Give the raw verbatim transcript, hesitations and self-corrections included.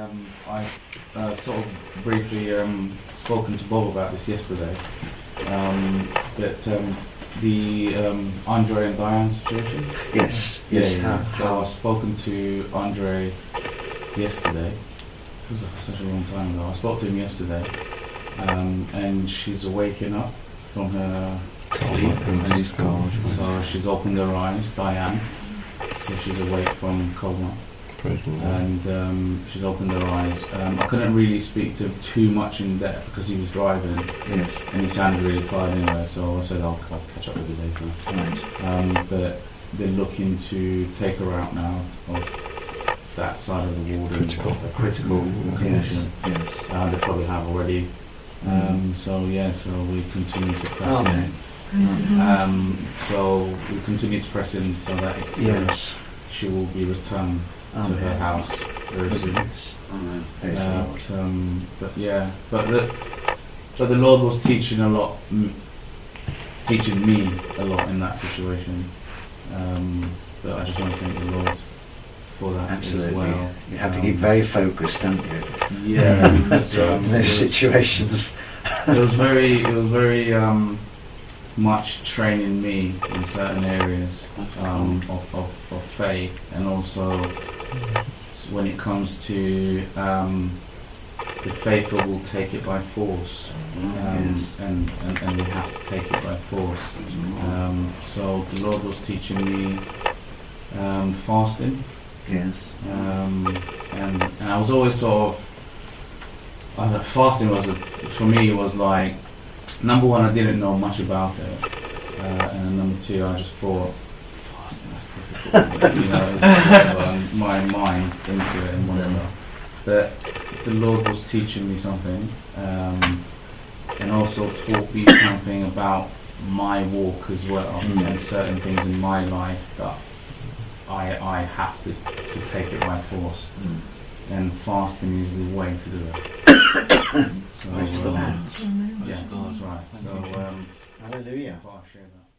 um, I uh, sort of briefly um, spoken to Bob about this yesterday. Um, that um, the um, Andre and Diane situation. Yes, Yeah, yes. yeah, How, yeah. So how, I've spoken to Andre yesterday. It was such a long time ago. I spoke to him yesterday, um, and she's waking up from her sleep. And she's cold. So she's opened her eyes, Diane. So she's awake from coma. And um, she's opened her eyes. Um, I couldn't really speak to him too much in depth because he was driving, Yes. and he sounded really tired anyway. So I said I'll, I'll catch up with you later. Right. Um, but they're looking to take her out now of that side of the ward. Critical. A critical Yes. condition. Yes. Uh, they probably have already. Um, so yeah, so we continue to press Oh, in. Um, so we continue to press in so that it's, uh, Yes. she will be returned to Amen. her house very soon. Yes. Amen. Praise the Uh, Lord. but, um, but yeah, but the but the Lord was teaching a lot, m- teaching me a lot in that situation. Um, but I just want to thank the Lord for that Absolutely. as well. You have to Um, keep very focused, don't you? Yeah, because um, In it, those was, situations. it was very, it was very um, much training me in certain areas um, of, of, of faith, and also when it comes to um, the faithful will take it by force, um, Yes. and, and, and we have to take it by force. Um, so the Lord was teaching me um, fasting, Yes. um, and, and I was always sort of, I was, fasting was, a, for me, was like, number one, I didn't know much about it, uh, and then number two, I just thought, fasting, that's difficult, you know, um, my mind into it and whatever. But the Lord was teaching me something, um, and also taught me something about my walk as well, Mm. and certain things in my life that I I have to, to take it by force, Mm. and fasting is the way to do it. So, Praise the um, Lord. yeah, that's right. So um, Hallelujah. I'll share that.